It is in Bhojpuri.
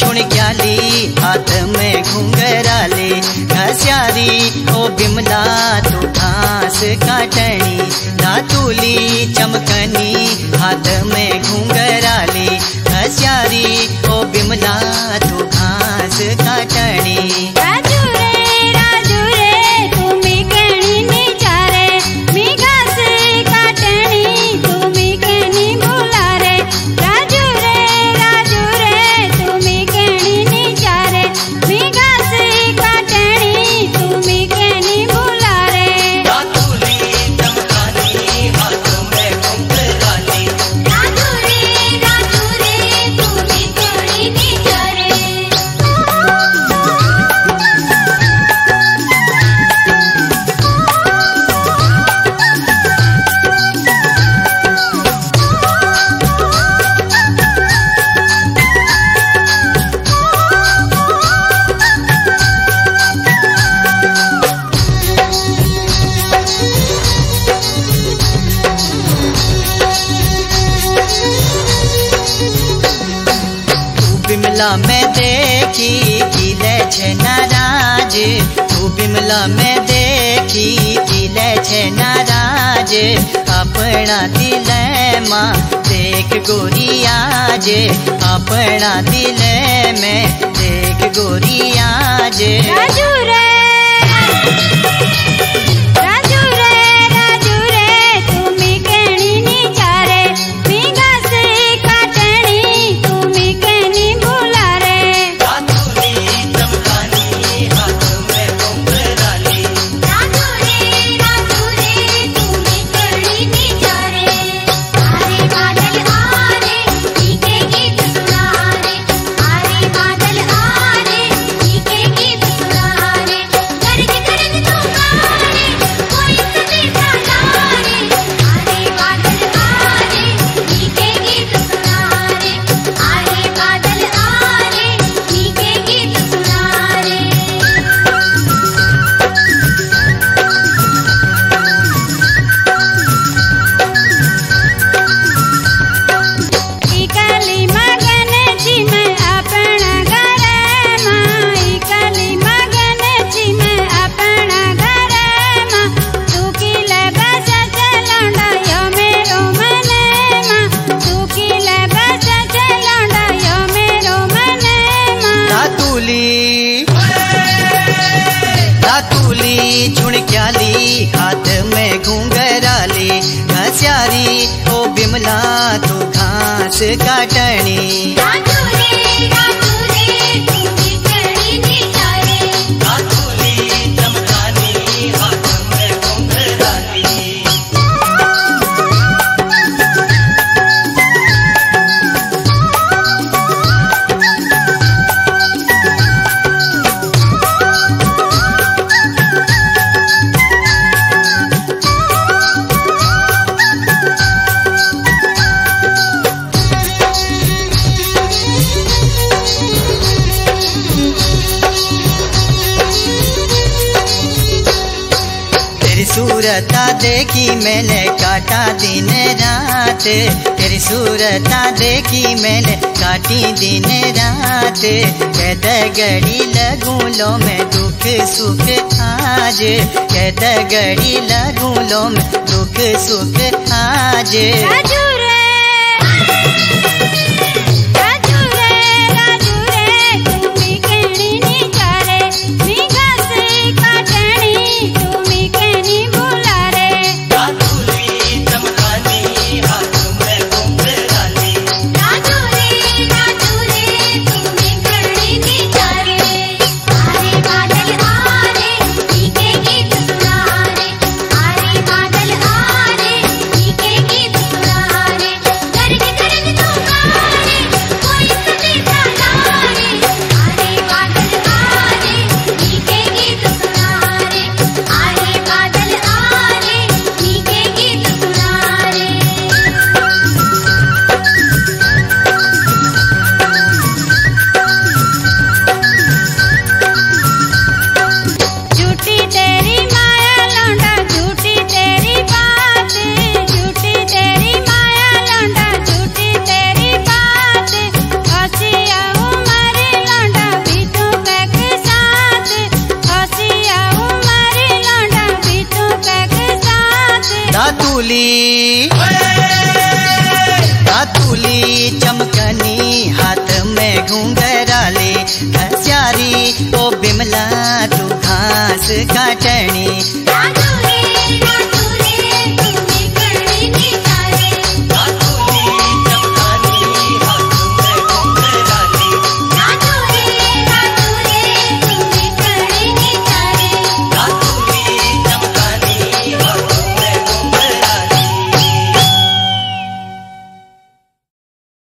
झुणक्याली हाथ में घुंघराले घस्यारी ओ बिमला तू घास काटनी धातुली चमकनी हाथ में घुंघराले घस्यारी ओ बिमला तू घास काटनी। बिमला में देखी किले छे नाराज तू बिमला में देखी किले छे नाराज अपना दिल मां देख गोरी आज अपना दिल में देख गोरी आज। राजू रे राजू रे राजू रे तुम्ही केणी निचारे मी घास काटणी तुम्ही केणी झुणक्याली हाथ में घुंघराली घस्यारी ओ बिमला तू घास काटनी। सूरता देखी मैंने काटा दिन रात तेरी सूरता देखी मैंने काटी दिन रात कैद गड़ी लगूं लो मैं दुख सुख आज कैद गड़ी लगूं लो मैं दुख सुख आज। राजू रे राजू रे राजू रे तुम्ही केणी निचारे मी घास काटणी तुम्ही केणी Thank you. कातुली चमकनी हाथ में घुंघराले घस्यारी ओ बिमला तू घास काटनी